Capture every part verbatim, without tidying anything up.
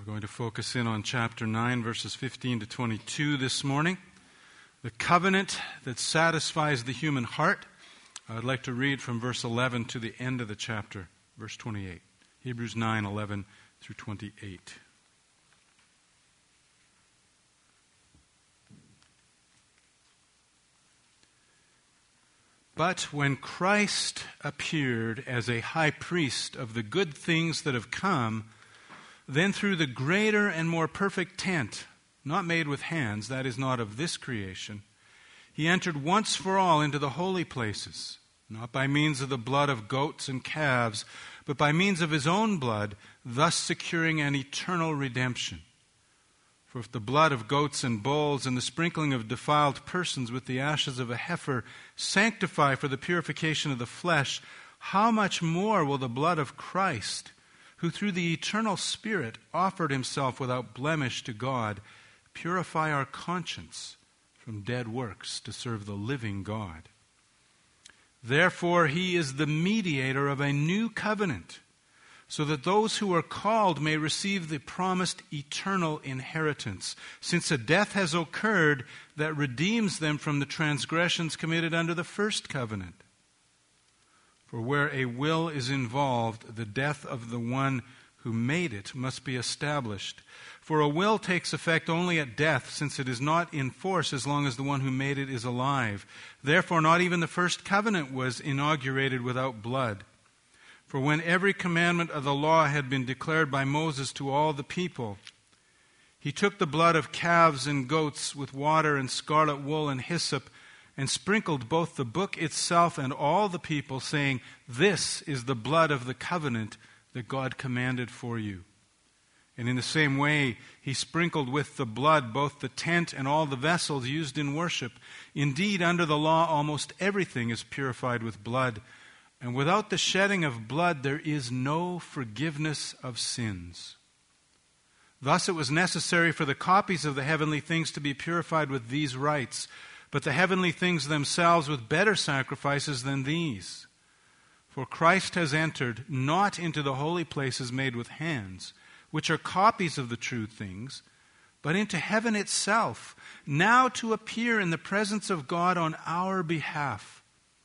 We're going to focus in on chapter nine, verses fifteen to twenty-two this morning. The covenant that satisfies the human heart. I'd like to read from verse eleven to the end of the chapter, verse twenty-eight. Hebrews nine, eleven through twenty-eight. But when Christ appeared as a high priest of the good things that have come, then through the greater and more perfect tent, not made with hands, that is not of this creation, he entered once for all into the holy places, not by means of the blood of goats and calves, but by means of his own blood, thus securing an eternal redemption. For if the blood of goats and bulls and the sprinkling of defiled persons with the ashes of a heifer sanctify for the purification of the flesh, how much more will the blood of Christ, who through the eternal Spirit offered himself without blemish to God, purify our conscience from dead works to serve the living God? Therefore he is the mediator of a new covenant, so that those who are called may receive the promised eternal inheritance, since a death has occurred that redeems them from the transgressions committed under the first covenant. For where a will is involved, the death of the one who made it must be established. For a will takes effect only at death, since it is not in force as long as the one who made it is alive. Therefore, not even the first covenant was inaugurated without blood. For when every commandment of the law had been declared by Moses to all the people, he took the blood of calves and goats with water and scarlet wool and hyssop, and sprinkled both the book itself and all the people, saying, "This is the blood of the covenant that God commanded for you." And in the same way, he sprinkled with the blood both the tent and all the vessels used in worship. Indeed, under the law, almost everything is purified with blood, and without the shedding of blood, there is no forgiveness of sins. Thus it was necessary for the copies of the heavenly things to be purified with these rites, but the heavenly things themselves with better sacrifices than these. For Christ has entered not into the holy places made with hands, which are copies of the true things, but into heaven itself, now to appear in the presence of God on our behalf.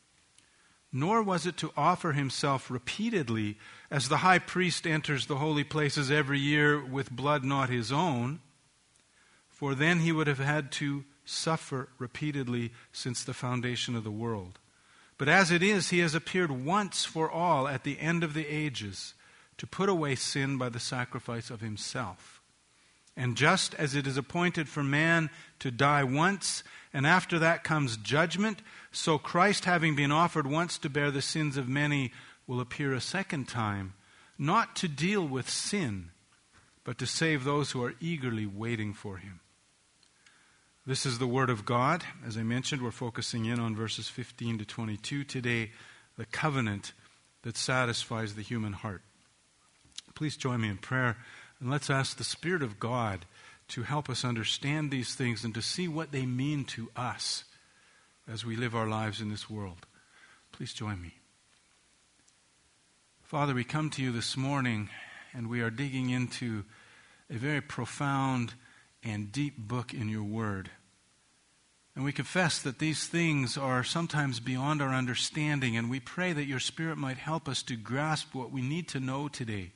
Nor was it to offer himself repeatedly, as the high priest enters the holy places every year with blood not his own, for then he would have had to suffer repeatedly since the foundation of the world. But as it is, he has appeared once for all at the end of the ages to put away sin by the sacrifice of himself. And just as it is appointed for man to die once, and after that comes judgment, so Christ, having been offered once to bear the sins of many, will appear a second time, not to deal with sin, but to save those who are eagerly waiting for him. This is the word of God. As I mentioned, we're focusing in on verses fifteen to twenty-two today, the covenant that satisfies the human heart. Please join me in prayer, and let's ask the Spirit of God to help us understand these things and to see what they mean to us as we live our lives in this world. Please join me. Father, we come to you this morning, and we are digging into a very profound and deep book in your word. And we confess that these things are sometimes beyond our understanding, and we pray that your Spirit might help us to grasp what we need to know today.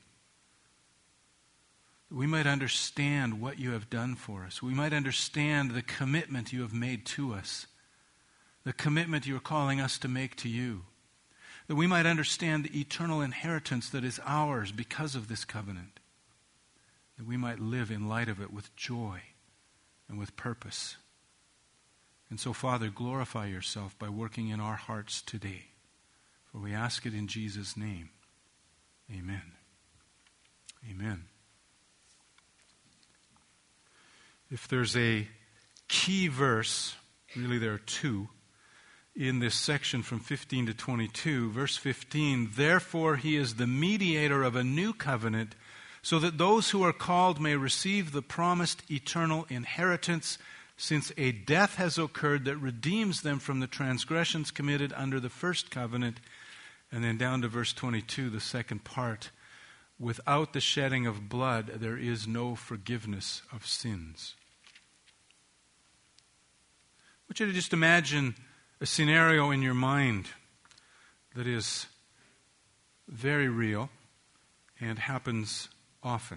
That we might understand what you have done for us. We might understand the commitment you have made to us, the commitment you are calling us to make to you. That we might understand the eternal inheritance that is ours because of this covenant. That we might live in light of it with joy and with purpose. And so, Father, glorify yourself by working in our hearts today. For we ask it in Jesus' name. Amen. Amen. If there's a key verse, really there are two, in this section from fifteen to twenty-two, verse fifteen, therefore he is the mediator of a new covenant, so that those who are called may receive the promised eternal inheritance, since a death has occurred that redeems them from the transgressions committed under the first covenant. And then down to verse twenty-two, the second part, without the shedding of blood, there is no forgiveness of sins. I want you to just imagine a scenario in your mind that is very real and happens often.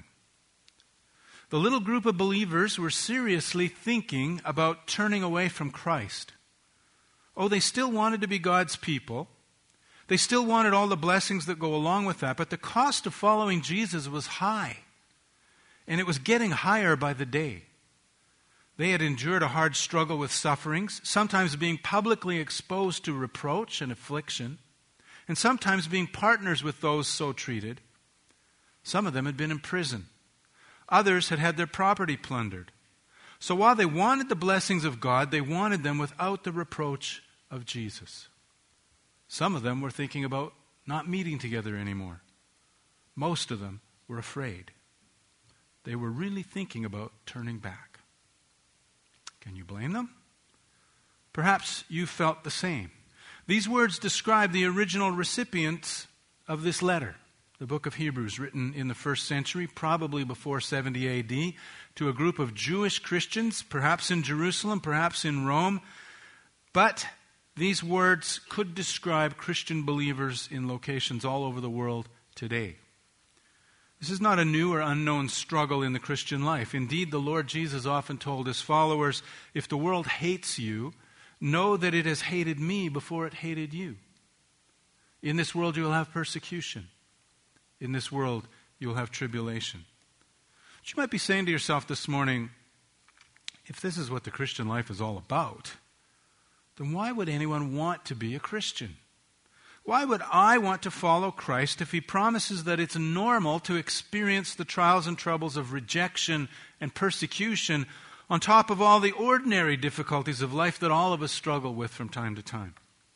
The little group of believers were seriously thinking about turning away from Christ. Oh, they still wanted to be God's people. They still wanted all the blessings that go along with that, but the cost of following Jesus was high, and it was getting higher by the day. They had endured a hard struggle with sufferings, sometimes being publicly exposed to reproach and affliction, and sometimes being partners with those so treated. Some of them had been in prison. Others had had their property plundered. So while they wanted the blessings of God, they wanted them without the reproach of Jesus. Some of them were thinking about not meeting together anymore. Most of them were afraid. They were really thinking about turning back. Can you blame them? Perhaps you felt the same. These words describe the original recipients of this letter, the book of Hebrews, written in the first century, probably before seventy A D, to a group of Jewish Christians, perhaps in Jerusalem, perhaps in Rome. But these words could describe Christian believers in locations all over the world today. This is not a new or unknown struggle in the Christian life. Indeed, the Lord Jesus often told his followers, if the world hates you, know that it has hated me before it hated you. In this world you will have persecution. In this world you will have tribulation. But you might be saying to yourself this morning, if this is what the Christian life is all about, then why would anyone want to be a Christian? Why would I want to follow Christ if he promises that it's normal to experience the trials and troubles of rejection and persecution on top of all the ordinary difficulties of life that all of us struggle with from time to time?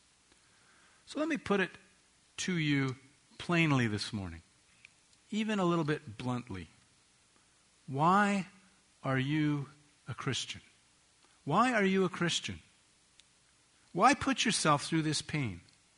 So let me put it to you plainly this morning, even a little bit bluntly. Why are you a Christian? Why are you a Christian? Why put yourself through this pain?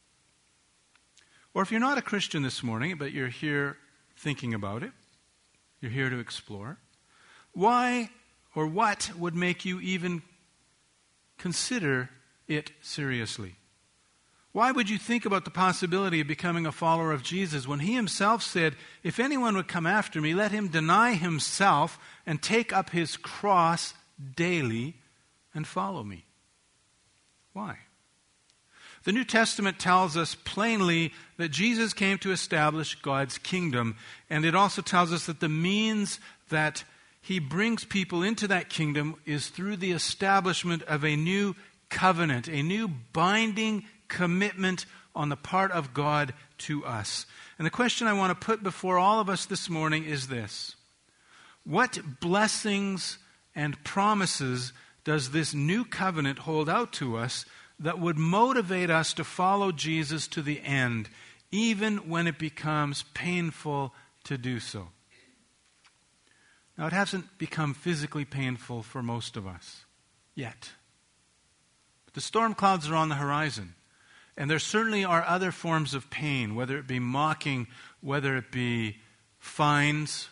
Or if you're not a Christian this morning, but you're here thinking about it, you're here to explore, why or what would make you even consider it seriously? Why would you think about the possibility of becoming a follower of Jesus when he himself said, if anyone would come after me, let him deny himself and take up his cross daily and follow me? Why? The New Testament tells us plainly that Jesus came to establish God's kingdom, and it also tells us that the means that he brings people into that kingdom is through the establishment of a new covenant, a new binding commitment on the part of God to us. And the question I want to put before all of us this morning is this: what blessings and promises does this new covenant hold out to us that would motivate us to follow Jesus to the end, even when it becomes painful to do so? Now, it hasn't become physically painful for most of us yet. But the storm clouds are on the horizon, and there certainly are other forms of pain, whether it be mocking, whether it be fines.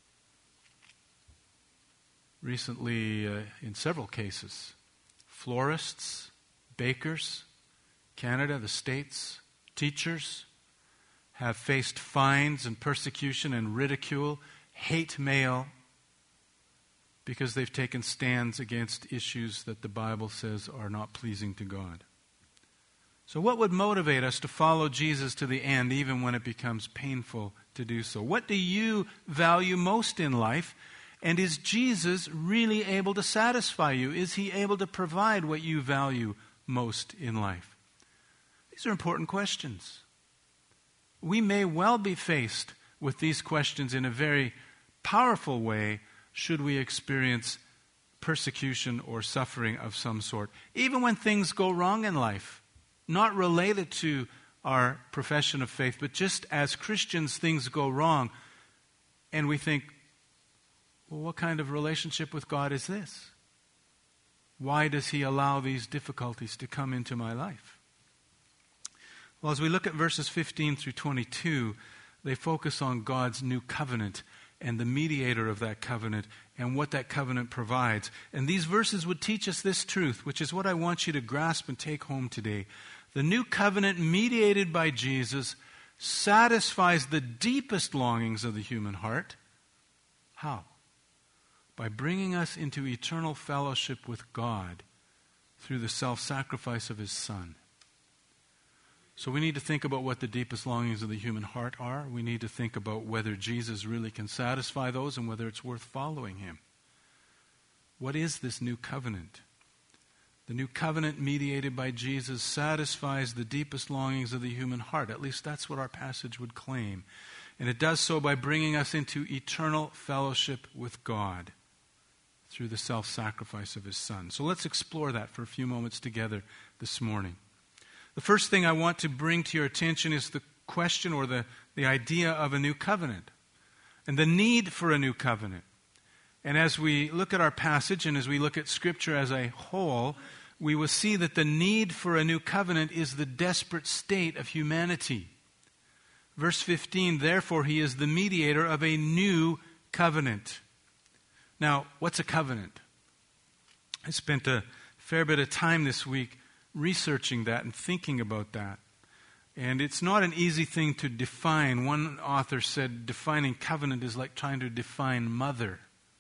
Recently, uh, in several cases, florists, bakers, Canada, the States, teachers have faced fines and persecution and ridicule, hate mail, because they've taken stands against issues that the Bible says are not pleasing to God. So what would motivate us to follow Jesus to the end, even when it becomes painful to do so? What do you value most in life? And is Jesus really able to satisfy you? Is he able to provide what you value most in life? These are important questions. We may well be faced with these questions in a very powerful way should we experience persecution or suffering of some sort, even when things go wrong in life, not related to our profession of faith, but just as Christians things go wrong, and we think, well, what kind of relationship with God is this? Why does he allow these difficulties to come into my life? Well, as we look at verses fifteen through twenty-two, They focus on God's new covenant and the mediator of that covenant and what that covenant provides. And these verses would teach us this truth, which is what I want you to grasp and take home today. The new covenant mediated by Jesus satisfies the deepest longings of the human heart. How? By bringing us into eternal fellowship with God through the self-sacrifice of His Son. So we need to think about what the deepest longings of the human heart are. We need to think about whether Jesus really can satisfy those and whether it's worth following Him. What is this new covenant? The new covenant mediated by Jesus satisfies the deepest longings of the human heart. At least that's what our passage would claim. And it does so by bringing us into eternal fellowship with God through the self-sacrifice of His Son. So let's explore that for a few moments together this morning. The first thing I want to bring to your attention is the question or the, the idea of a new covenant and the need for a new covenant. And as we look at our passage and as we look at Scripture as a whole, we will see that the need for a new covenant is the desperate state of humanity. Verse fifteen, therefore He is the mediator of a new covenant. Now, what's a covenant? I spent a fair bit of time this week researching that and thinking about that. And it's not an easy thing to define. One author said defining covenant is like trying to define mother.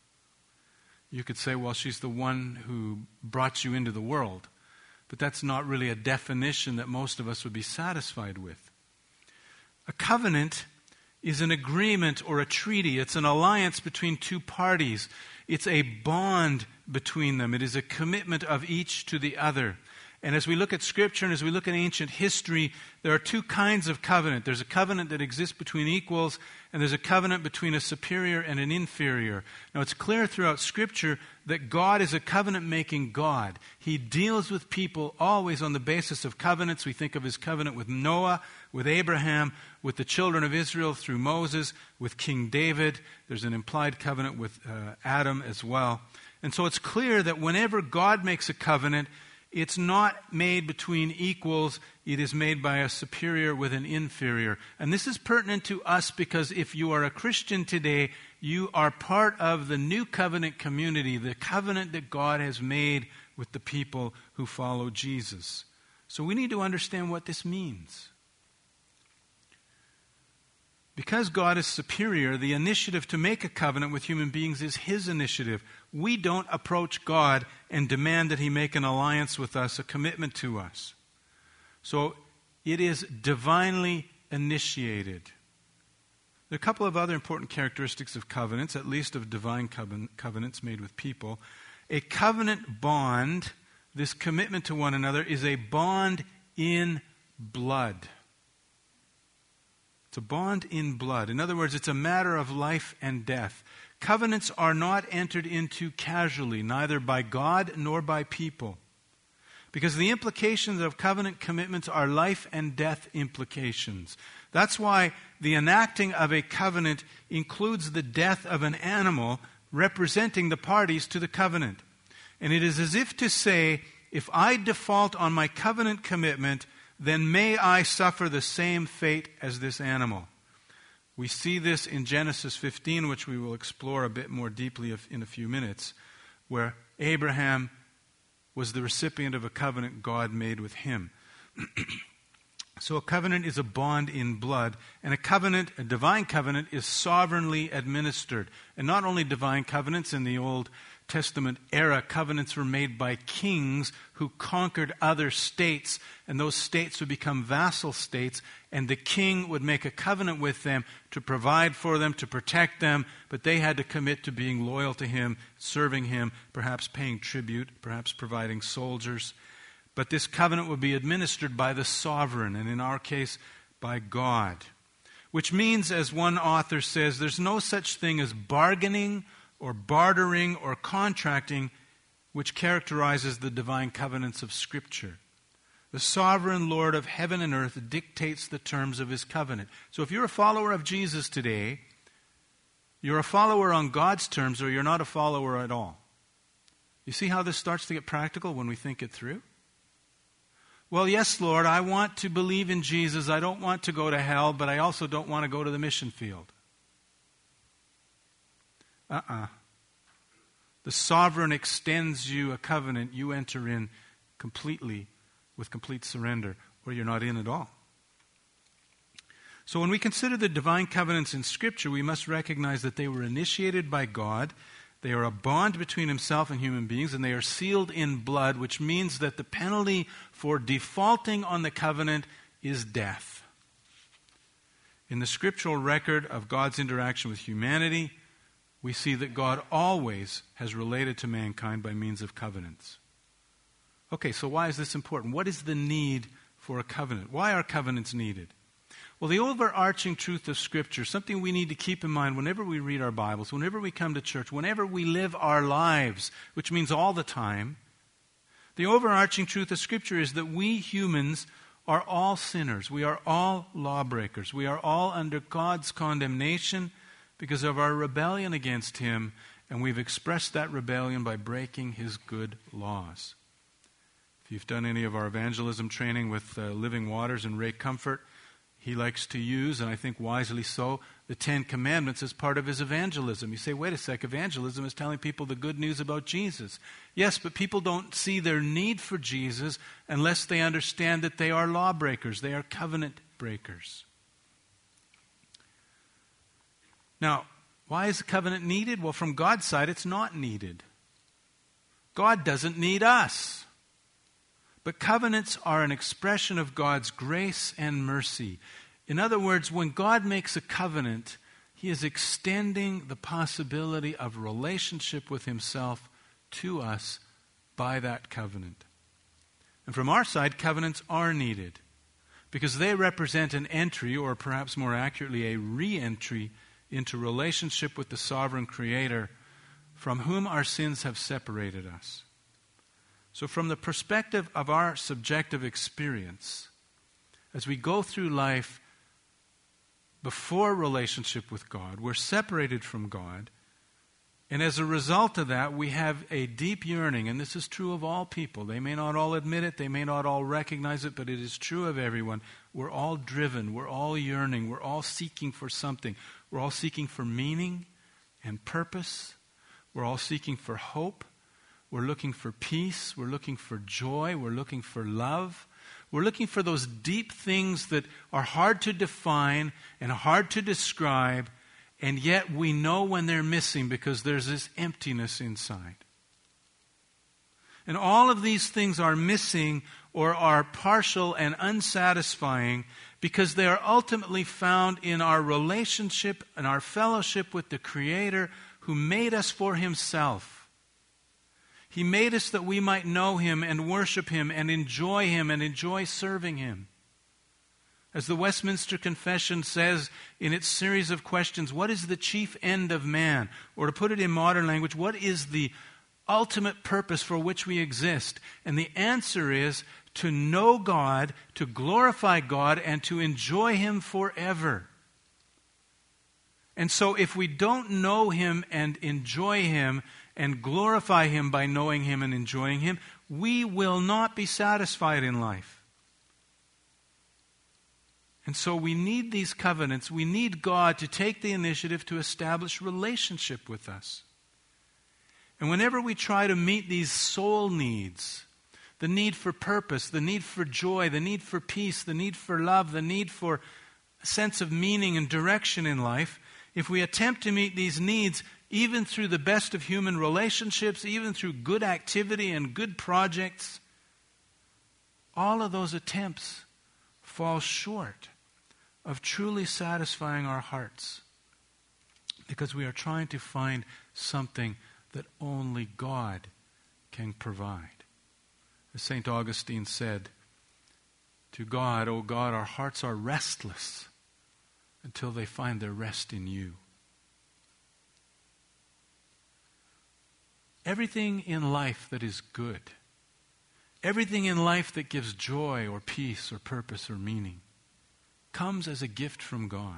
You could say, well, she's the one who brought you into the world. But that's not really a definition that most of us would be satisfied with. A covenant is an agreement or a treaty. It's an alliance between two parties. It's a bond between them. It is a commitment of each to the other. And as we look at Scripture and as we look at ancient history, there are two kinds of covenant. There's a covenant that exists between equals, and there's a covenant between a superior and an inferior. Now, it's clear throughout Scripture that God is a covenant-making God. He deals with people always on the basis of covenants. We think of His covenant with Noah, with Abraham, with the children of Israel through Moses, with King David. There's an implied covenant with uh, Adam as well. And so it's clear that whenever God makes a covenant, it's not made between equals. It is made by a superior with an inferior. And this is pertinent to us because if you are a Christian today, you are part of the new covenant community, the covenant that God has made with the people who follow Jesus. So we need to understand what this means. Because God is superior, the initiative to make a covenant with human beings is His initiative. We don't approach God and demand that He make an alliance with us, a commitment to us. So it is divinely initiated. There are a couple of other important characteristics of covenants, at least of divine covenants made with people. A covenant bond, this commitment to one another, is a bond in blood. It's a bond in blood. In other words, it's a matter of life and death. Covenants are not entered into casually, neither by God nor by people. Because the implications of covenant commitments are life and death implications. That's why the enacting of a covenant includes the death of an animal representing the parties to the covenant. And it is as if to say, if I default on my covenant commitment, then may I suffer the same fate as this animal. We see this in Genesis fifteen, which we will explore a bit more deeply in a few minutes, where Abraham was the recipient of a covenant God made with him. So a covenant is a bond in blood, and a covenant, a divine covenant, is sovereignly administered. And not only divine covenants in the Old Testament era, covenants were made by kings who conquered other states, and those states would become vassal states, and the king would make a covenant with them to provide for them, to protect them, but they had to commit to being loyal to him, serving him, perhaps paying tribute, perhaps providing soldiers. But this covenant would be administered by the sovereign, and in our case, by God. Which means, as one author says, there's no such thing as bargaining or bartering or contracting which characterizes the divine covenants of Scripture. The sovereign Lord of heaven and earth dictates the terms of His covenant. So if you're a follower of Jesus today, you're a follower on God's terms or you're not a follower at all. You see how this starts to get practical when we think it through? Well, yes, Lord, I want to believe in Jesus. I don't want to go to hell, but I also don't want to go to the mission field. Uh-uh. The sovereign extends you a covenant. You enter in completely with complete surrender, or you're not in at all. So when we consider the divine covenants in Scripture, we must recognize that they were initiated by God. They are a bond between himself and human beings, and they are sealed in blood, which means that the penalty for defaulting on the covenant is death. In the scriptural record of God's interaction with humanity, we see that God always has related to mankind by means of covenants. Okay, so why is this important? What is the need for a covenant? Why are covenants needed? Well, the overarching truth of Scripture, something we need to keep in mind whenever we read our Bibles, whenever we come to church, whenever we live our lives, which means all the time, the overarching truth of Scripture is that we humans are all sinners. We are all lawbreakers. We are all under God's condemnation because of our rebellion against Him, and we've expressed that rebellion by breaking His good laws. If you've done any of our evangelism training with uh, Living Waters and Ray Comfort, he likes to use, and I think wisely so, the Ten Commandments as part of his evangelism. You say, wait a sec, evangelism is telling people the good news about Jesus. Yes, but people don't see their need for Jesus unless they understand that they are lawbreakers. They are covenant breakers. Now, why is the covenant needed? Well, from God's side, it's not needed. God doesn't need us. But covenants are an expression of God's grace and mercy. In other words, when God makes a covenant, He is extending the possibility of relationship with Himself to us by that covenant. And from our side, covenants are needed because they represent an entry, or perhaps more accurately, a re-entry into relationship with the sovereign Creator from whom our sins have separated us. So from the perspective of our subjective experience, as we go through life before relationship with God, we're separated from God, and as a result of that, we have a deep yearning, and this is true of all people. They may not all admit it, they may not all recognize it, but it is true of everyone. We're all driven, we're all yearning, we're all seeking for something. We're all seeking for meaning and purpose. We're all seeking for hope. We're looking for peace. We're looking for joy. We're looking for love. We're looking for those deep things that are hard to define and hard to describe, and yet we know when they're missing because there's this emptiness inside. And all of these things are missing or are partial and unsatisfying because they are ultimately found in our relationship and our fellowship with the Creator who made us for Himself. He made us that we might know Him and worship Him and enjoy Him and enjoy serving Him. As the Westminster Confession says in its series of questions, what is the chief end of man? Or to put it in modern language, what is the ultimate purpose for which we exist? And the answer is to know God, to glorify God, and to enjoy Him forever. And so if we don't know Him and enjoy Him and glorify Him by knowing Him and enjoying Him, we will not be satisfied in life. And so we need these covenants. We need God to take the initiative to establish relationship with us. And whenever we try to meet these soul needs, the need for purpose, the need for joy, the need for peace, the need for love, the need for a sense of meaning and direction in life, if we attempt to meet these needs, even through the best of human relationships, even through good activity and good projects, all of those attempts fall short of truly satisfying our hearts because we are trying to find something that only God can provide. As Saint Augustine said, to God, O God, our hearts are restless until they find their rest in You. Everything in life that is good, everything in life that gives joy or peace or purpose or meaning, comes as a gift from God.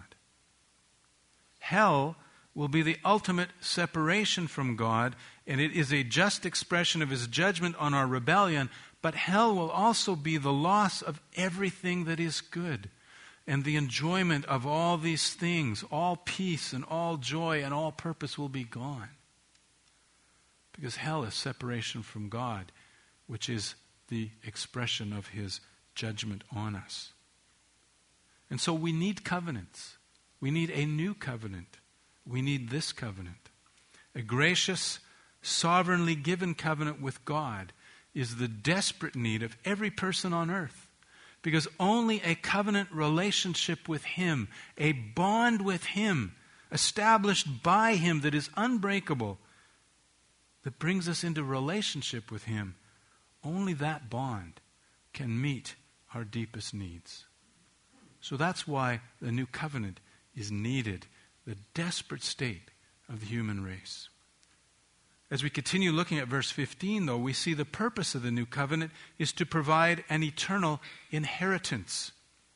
Hell will be the ultimate separation from God, and it is a just expression of His judgment on our rebellion, But hell will also be the loss of everything that is good and the enjoyment of all these things. All peace and all joy and all purpose will be gone. Because hell is separation from God, which is the expression of His judgment on us. And so we need covenants. We need a new covenant. We need this covenant. A gracious, sovereignly given covenant with God is the desperate need of every person on earth. Because only a covenant relationship with Him, a bond with Him, established by Him that is unbreakable, that brings us into relationship with Him, only that bond can meet our deepest needs. So that's why the new covenant is needed, the desperate state of the human race. As we continue looking at verse fifteen, though, we see the purpose of the new covenant is to provide an eternal inheritance.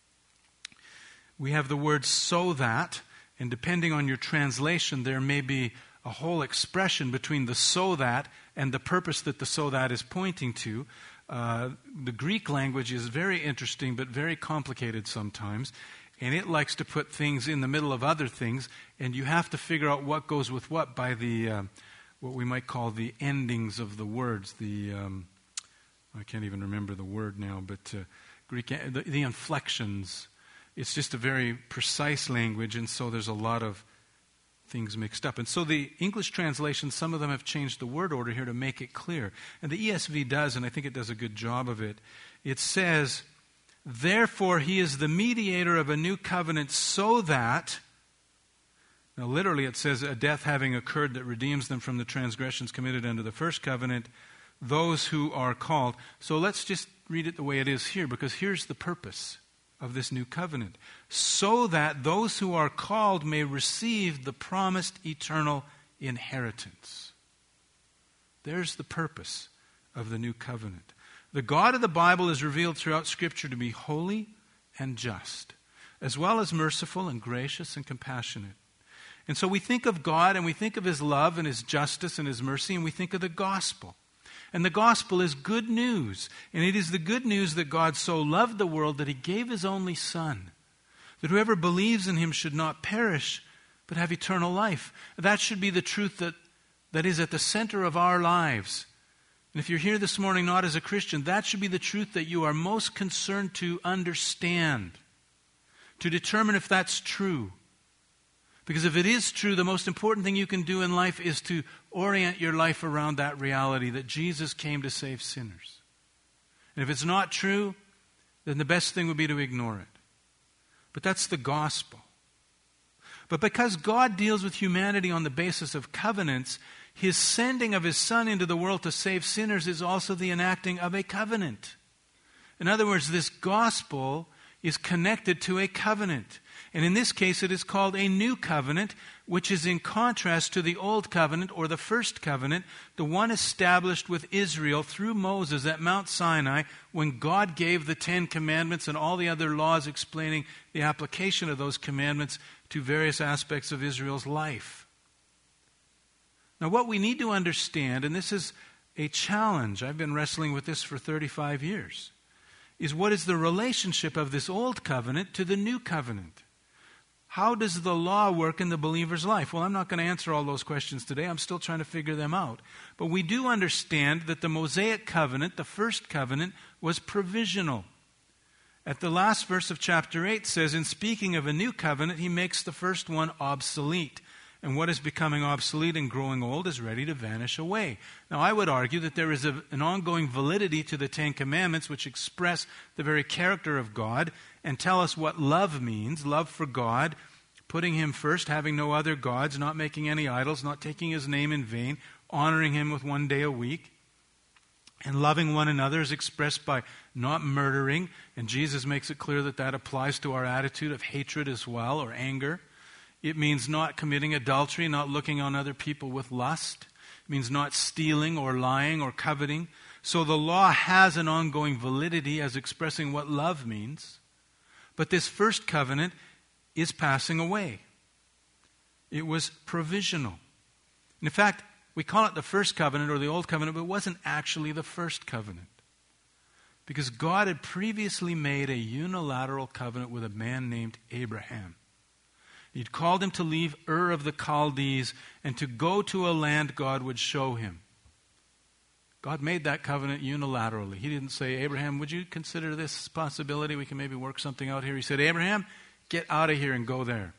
We have the word "so that," and depending on your translation, there may be a whole expression between the "so that" and the purpose that the "so that" is pointing to. Uh, the Greek language is very interesting but very complicated sometimes, and it likes to put things in the middle of other things, and you have to figure out what goes with what by the uh, what we might call the endings of the words. The um, I can't even remember the word now, but uh, Greek the, the inflections. It's just a very precise language, and so there's a lot of things mixed up. And so the English translations, some of them have changed the word order here to make it clear. And the E S V does, and I think it does a good job of it. It says, "Therefore He is the mediator of a new covenant so that," now literally it says, "a death having occurred that redeems them from the transgressions committed under the first covenant, those who are called." So let's just read it the way it is here, because here's the purpose of this new covenant. "So that those who are called may receive the promised eternal inheritance." There's the purpose of the new covenant. The God of the Bible is revealed throughout Scripture to be holy and just, as well as merciful and gracious and compassionate. And so we think of God and we think of His love and His justice and His mercy, and we think of the gospel. And the gospel is good news. And it is the good news that God so loved the world that He gave His only Son, that whoever believes in Him should not perish, but have eternal life. That should be the truth that, that is at the center of our lives. And if you're here this morning not as a Christian, that should be the truth that you are most concerned to understand, to determine if that's true. Because if it is true, the most important thing you can do in life is to orient your life around that reality that Jesus came to save sinners. And if it's not true, then the best thing would be to ignore it. But that's the gospel. But because God deals with humanity on the basis of covenants, His sending of His Son into the world to save sinners is also the enacting of a covenant. In other words, this gospel is connected to a covenant. And in this case, it is called a new covenant, which is in contrast to the old covenant or the first covenant, the one established with Israel through Moses at Mount Sinai when God gave the Ten Commandments and all the other laws explaining the application of those commandments to various aspects of Israel's life. Now, what we need to understand, and this is a challenge, I've been wrestling with this for thirty-five years, is what is the relationship of this old covenant to the new covenant? How does the law work in the believer's life? Well, I'm not going to answer all those questions today. I'm still trying to figure them out. But we do understand that the Mosaic covenant, the first covenant, was provisional. At the last verse of chapter eight says, in speaking of a new covenant, He makes the first one obsolete. And what is becoming obsolete and growing old is ready to vanish away. Now, I would argue that there is a, an ongoing validity to the Ten Commandments which express the very character of God and tell us what love means, love for God, putting Him first, having no other gods, not making any idols, not taking His name in vain, honoring Him with one day a week, and loving one another is expressed by not murdering, and Jesus makes it clear that that applies to our attitude of hatred as well, or anger. It means not committing adultery, not looking on other people with lust. It means not stealing or lying or coveting. So the law has an ongoing validity as expressing what love means. But this first covenant is passing away. It was provisional. In fact, we call it the first covenant or the old covenant, but it wasn't actually the first covenant. Because God had previously made a unilateral covenant with a man named Abraham. He'd called him to leave Ur of the Chaldees and to go to a land God would show him. God made that covenant unilaterally. He didn't say, Abraham, would you consider this possibility? We can maybe work something out here. He said, Abraham, get out of here and go there.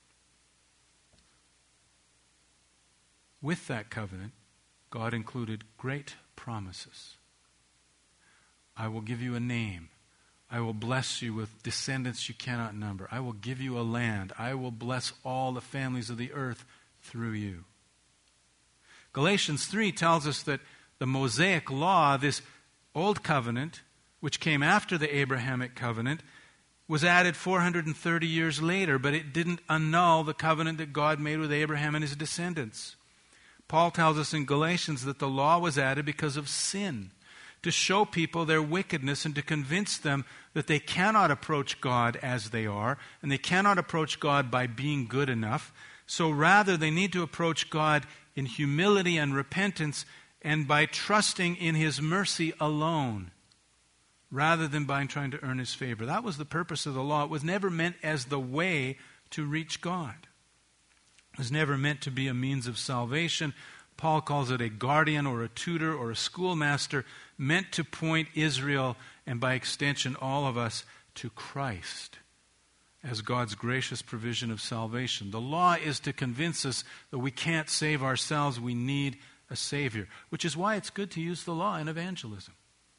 With that covenant, God included great promises. I will give you a name. I will bless you with descendants you cannot number. I will give you a land. I will bless all the families of the earth through you. Galatians three tells us that the Mosaic law, this old covenant, which came after the Abrahamic covenant, was added four hundred thirty years later, but it didn't annul the covenant that God made with Abraham and his descendants. Paul tells us in Galatians that the law was added because of sin, to show people their wickedness and to convince them that they cannot approach God as they are, and they cannot approach God by being good enough. So rather, they need to approach God in humility and repentance and by trusting in His mercy alone, rather than by trying to earn His favor. That was the purpose of the law. It was never meant as the way to reach God. It was never meant to be a means of salvation. Paul calls it a guardian or a tutor or a schoolmaster meant to point Israel, and by extension all of us, to Christ as God's gracious provision of salvation. The law is to convince us that we can't save ourselves. We need a Savior, which is why it's good to use the law in evangelism.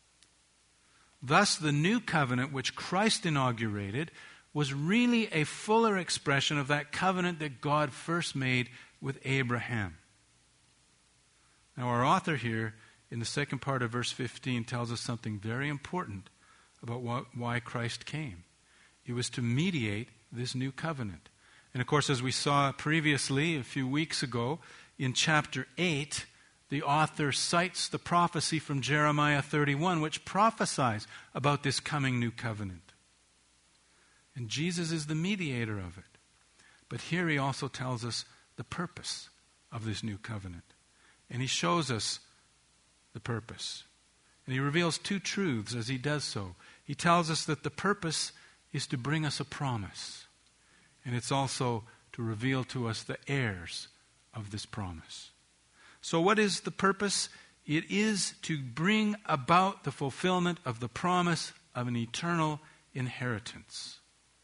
Thus, the new covenant which Christ inaugurated was really a fuller expression of that covenant that God first made with Abraham. Now, our author here, in the second part of verse fifteen, tells us something very important about what, why Christ came. It was to mediate this new covenant. And of course, as we saw previously, a few weeks ago, in chapter eight, the author cites the prophecy from Jeremiah thirty-one, which prophesies about this coming new covenant. And Jesus is the mediator of it. But here he also tells us the purpose of this new covenant. And he shows us the purpose. And he reveals two truths as he does so. He tells us that the purpose is to bring us a promise. And it's also to reveal to us the heirs of this promise. So what is the purpose? It is to bring about the fulfillment of the promise of an eternal inheritance.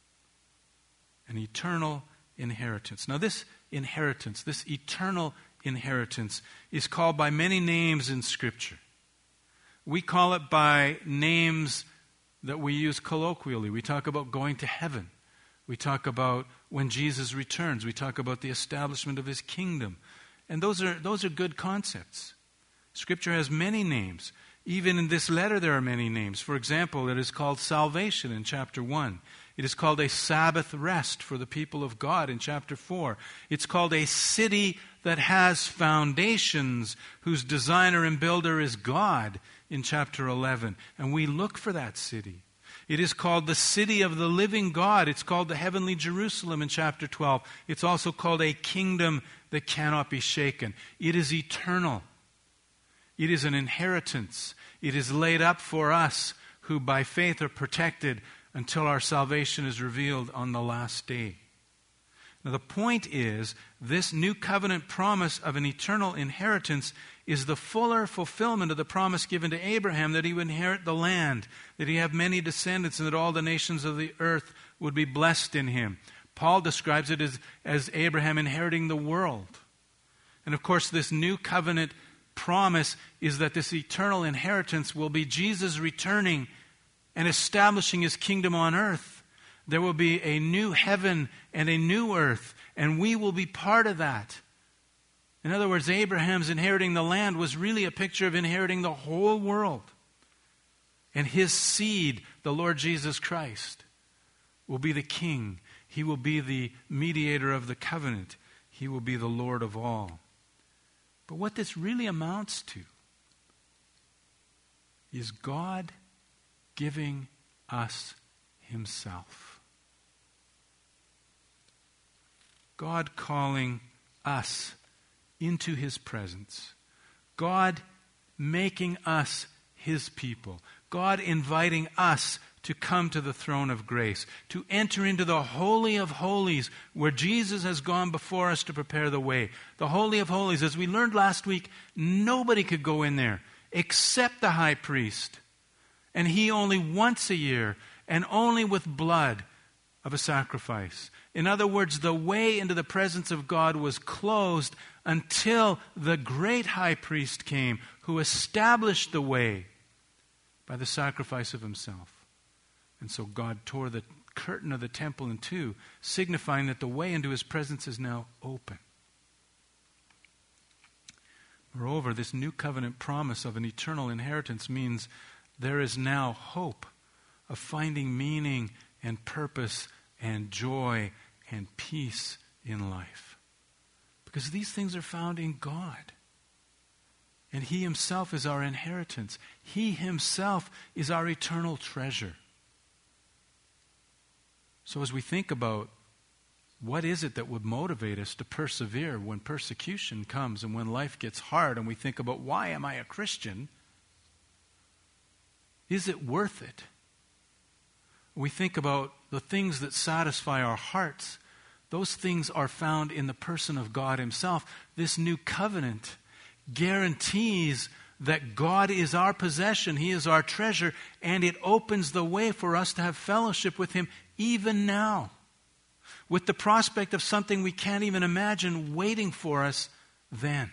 An eternal inheritance. Now this inheritance, this eternal inheritance, is called by many names in Scripture. We call it by names that we use colloquially. We talk about going to heaven. We talk about when Jesus returns. We talk about the establishment of His kingdom. And those are those are good concepts. Scripture has many names. Even in this letter there are many names. For example, it is called salvation in chapter one. It is called a Sabbath rest for the people of God in chapter four. It's called a city that has foundations, whose designer and builder is God in chapter eleven. And we look for that city. It is called the city of the living God. It's called the heavenly Jerusalem in chapter twelve. It's also called a kingdom that cannot be shaken. It is eternal. It is an inheritance. It is laid up for us who by faith are protected until our salvation is revealed on the last day. Now the point is, this new covenant promise of an eternal inheritance is the fuller fulfillment of the promise given to Abraham that he would inherit the land, that he have many descendants, and that all the nations of the earth would be blessed in him. Paul describes it as, as Abraham inheriting the world. And of course, this new covenant promise is that this eternal inheritance will be Jesus returning and establishing His kingdom on earth. There will be a new heaven and a new earth, and we will be part of that. In other words, Abraham's inheriting the land was really a picture of inheriting the whole world. And his seed, the Lord Jesus Christ, will be the king. He will be the mediator of the covenant. He will be the Lord of all. But what this really amounts to is God giving us Himself. God calling us into His presence. God making us His people. God inviting us to come to the throne of grace, to enter into the Holy of Holies, where Jesus has gone before us to prepare the way. The Holy of Holies, as we learned last week, nobody could go in there except the high priest. And he only once a year, and only with blood of a sacrifice. In other words, the way into the presence of God was closed until the great high priest came, who established the way by the sacrifice of himself. And so God tore the curtain of the temple in two, signifying that the way into his presence is now open. Moreover, this new covenant promise of an eternal inheritance means there is now hope of finding meaning and purpose and joy and peace in life. Because these things are found in God. And he himself is our inheritance. He himself is our eternal treasure. So as we think about what is it that would motivate us to persevere when persecution comes and when life gets hard, and we think about, why am I a Christian? Is it worth it? We think about the things that satisfy our hearts. Those things are found in the person of God himself. This new covenant guarantees that God is our possession, he is our treasure, and it opens the way for us to have fellowship with him even now, with the prospect of something we can't even imagine waiting for us then.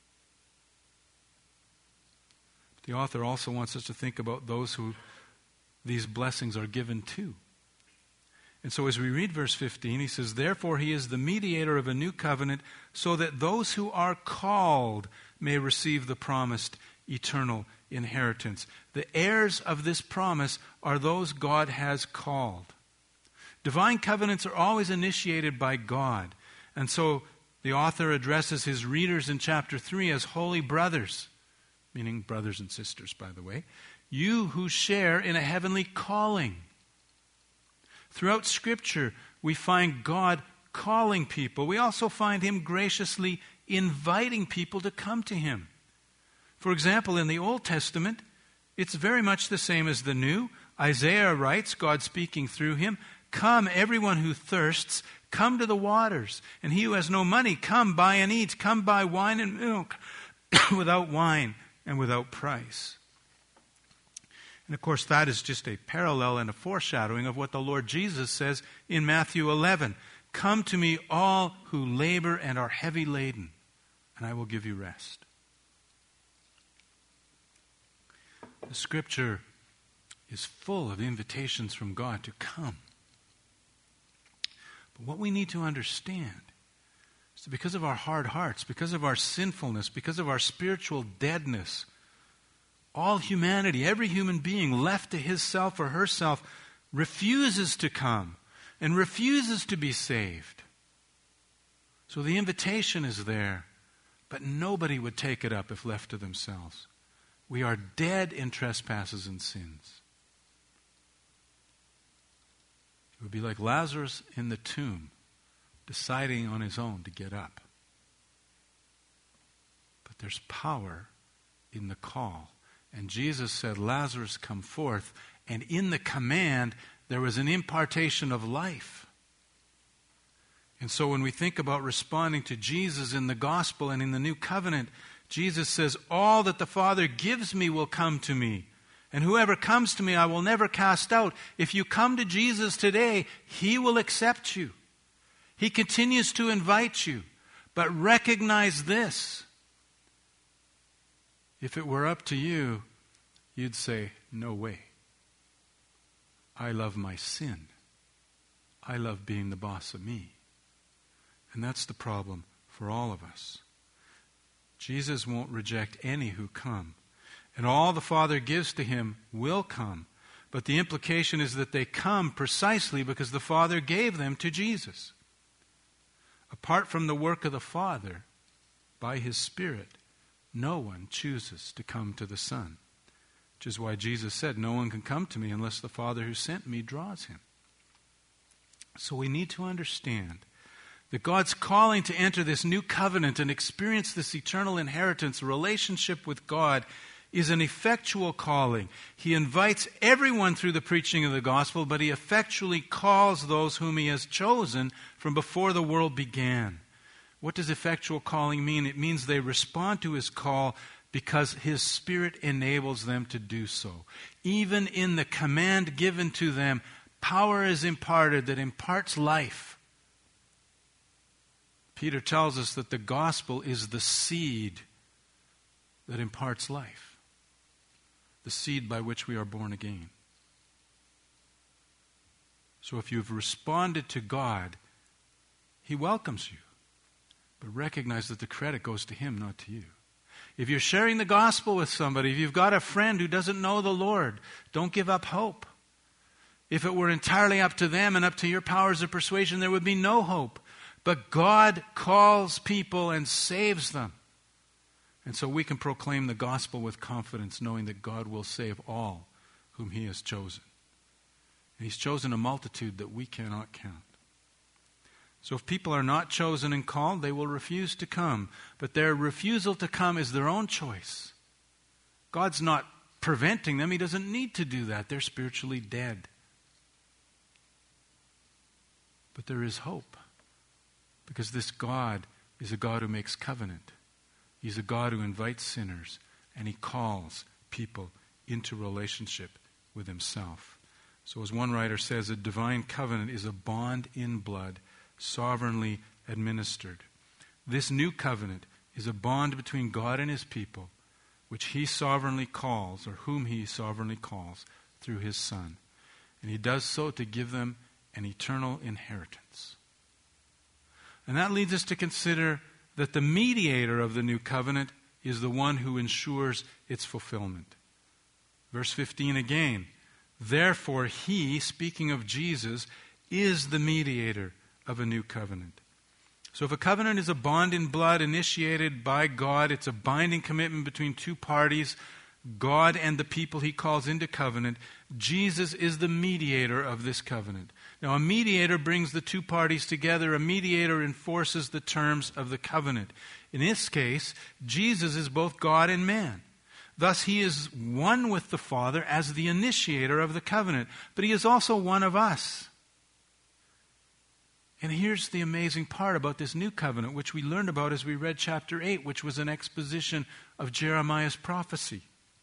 The author also wants us to think about those who these blessings are given to. And so as we read verse fifteen, he says, "Therefore he is the mediator of a new covenant, so that those who are called may receive the promised eternal inheritance." The heirs of this promise are those God has called. Divine covenants are always initiated by God. And so the author addresses his readers in chapter three as holy brothers, meaning brothers and sisters, by the way, you who share in a heavenly calling. Throughout Scripture, we find God calling people. We also find him graciously inviting people to come to him. For example, in the Old Testament, it's very much the same as the New. Isaiah writes, God speaking through him, "Come, everyone who thirsts, come to the waters. And he who has no money, come, buy and eat. Come, buy wine and milk without wine and without price." And of course, that is just a parallel and a foreshadowing of what the Lord Jesus says in Matthew eleven. "Come to me, all who labor and are heavy laden, and I will give you rest." The Scripture is full of invitations from God to come. But what we need to understand is that because of our hard hearts, because of our sinfulness, because of our spiritual deadness, all humanity, every human being left to himself or herself, refuses to come and refuses to be saved. So the invitation is there, but nobody would take it up if left to themselves. We are dead in trespasses and sins. It would be like Lazarus in the tomb, deciding on his own to get up. But there's power in the call. And Jesus said, "Lazarus, come forth." And in the command, there was an impartation of life. And so when we think about responding to Jesus in the gospel and in the new covenant, Jesus says, "All that the Father gives me will come to me. And whoever comes to me, I will never cast out." If you come to Jesus today, he will accept you. He continues to invite you. But recognize this. If it were up to you, you'd say, "No way. I love my sin. I love being the boss of me." And that's the problem for all of us. Jesus won't reject any who come. And all the Father gives to him will come. But the implication is that they come precisely because the Father gave them to Jesus. Apart from the work of the Father, by his Spirit, no one chooses to come to the Son. Which is why Jesus said, "No one can come to me unless the Father who sent me draws him." So we need to understand that God's calling to enter this new covenant and experience this eternal inheritance, relationship with God, is an effectual calling. He invites everyone through the preaching of the gospel, but he effectually calls those whom he has chosen from before the world began. What does effectual calling mean? It means they respond to his call because his Spirit enables them to do so. Even in the command given to them, power is imparted that imparts life. Peter tells us that the gospel is the seed that imparts life, the seed by which we are born again. So if you've responded to God, he welcomes you. But recognize that the credit goes to him, not to you. If you're sharing the gospel with somebody, if you've got a friend who doesn't know the Lord, don't give up hope. If it were entirely up to them and up to your powers of persuasion, there would be no hope. But God calls people and saves them. And so we can proclaim the gospel with confidence, knowing that God will save all whom he has chosen. And he's chosen a multitude that we cannot count. So if people are not chosen and called, they will refuse to come. But their refusal to come is their own choice. God's not preventing them. He doesn't need to do that. They're spiritually dead. But there is hope. Because this God is a God who makes covenant. He's a God who invites sinners. And he calls people into relationship with himself. So as one writer says, a divine covenant is a bond in blood, sovereignly administered. This new covenant is a bond between God and his people, which he sovereignly calls, or whom he sovereignly calls, through his Son. And he does so to give them an eternal inheritance. And that leads us to consider that the mediator of the new covenant is the one who ensures its fulfillment. Verse fifteen again. Therefore he, speaking of Jesus, is the mediator of a new covenant. So if a covenant is a bond in blood initiated by God, it's a binding commitment between two parties, God and the people he calls into covenant. Jesus is the mediator of this covenant. Now a mediator brings the two parties together. A mediator enforces the terms of the covenant. In this case, Jesus is both God and man. Thus he is one with the Father as the initiator of the covenant. But he is also one of us. And here's the amazing part about this new covenant, which we learned about as we read chapter eight, which was an exposition of Jeremiah's prophecy.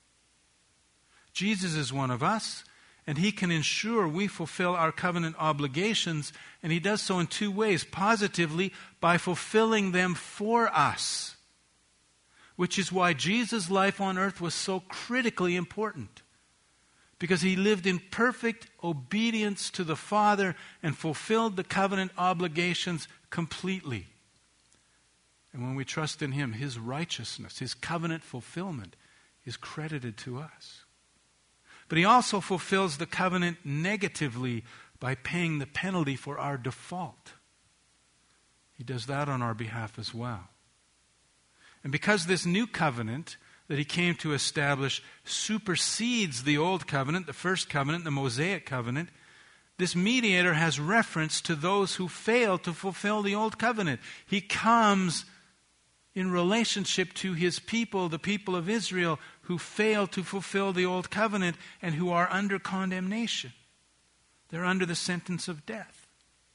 Jesus is one of us, and he can ensure we fulfill our covenant obligations, and he does so in two ways. Positively, by fulfilling them for us, which is why Jesus' life on earth was so critically important. Because he lived in perfect obedience to the Father and fulfilled the covenant obligations completely. And when we trust in him, his righteousness, his covenant fulfillment is credited to us. But he also fulfills the covenant negatively by paying the penalty for our default. He does that on our behalf as well. And because this new covenant that he came to establish supersedes the old covenant, the first covenant, the Mosaic covenant, this mediator has reference to those who fail to fulfill the old covenant. He comes in relationship to his people, the people of Israel, who fail to fulfill the old covenant and who are under condemnation. They're under the sentence of death.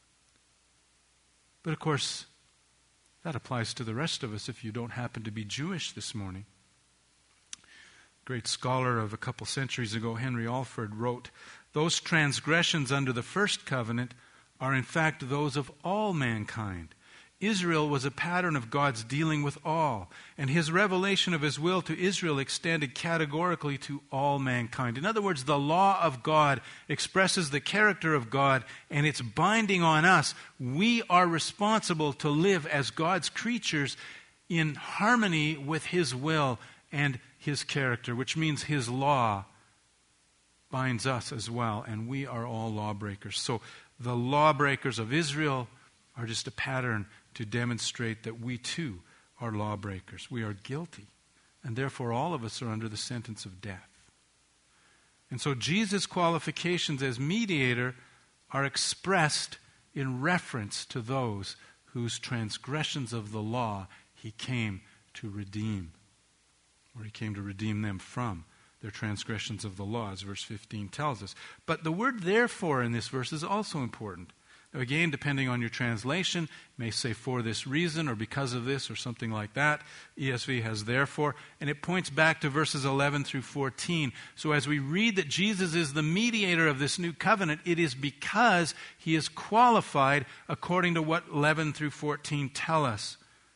But of course, that applies to the rest of us if you don't happen to be Jewish this morning. Great scholar of a couple centuries ago, Henry Alford, wrote, "Those transgressions under the first covenant are in fact those of all mankind. Israel was a pattern of God's dealing with all, and his revelation of his will to Israel extended categorically to all mankind." In other words, the law of God expresses the character of God, and it's binding on us. We are responsible to live as God's creatures in harmony with his will and his character, which means his law binds us as well, and we are all lawbreakers. So the lawbreakers of Israel are just a pattern to demonstrate that we too are lawbreakers. We are guilty, and therefore all of us are under the sentence of death. And so Jesus' qualifications as mediator are expressed in reference to those whose transgressions of the law he came to redeem, or he came to redeem them from their transgressions of the law, as verse fifteen tells us. But the word therefore in this verse is also important. Now again, depending on your translation, it may say for this reason or because of this or something like that. E S V has therefore, and it points back to verses eleven through fourteen. So as we read that Jesus is the mediator of this new covenant, it is because he is qualified according to what eleven through fourteen tell us.